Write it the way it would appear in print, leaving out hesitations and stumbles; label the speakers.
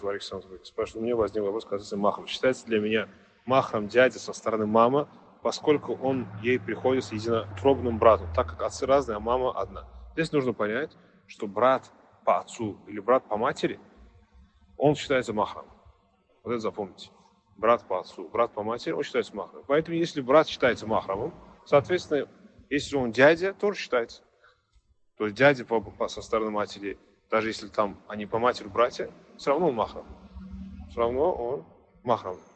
Speaker 1: Спрашивает, у меня возник вопрос касательно махрам. Считается для меня махрам дядя со стороны мамы, поскольку он ей приходится единокровным братом, так как отцы разные, а мама одна. Здесь нужно понять, что брат по отцу или брат по матери, он считается махрам. Вот это запомните. Брат по отцу, брат по матери, он считается махрамом. Поэтому если брат считается махрамом, соответственно, если он дядя, тоже считается. То есть дядя со стороны матери, даже если там они по матери братья, все равно он махрам. Все равно он махрам.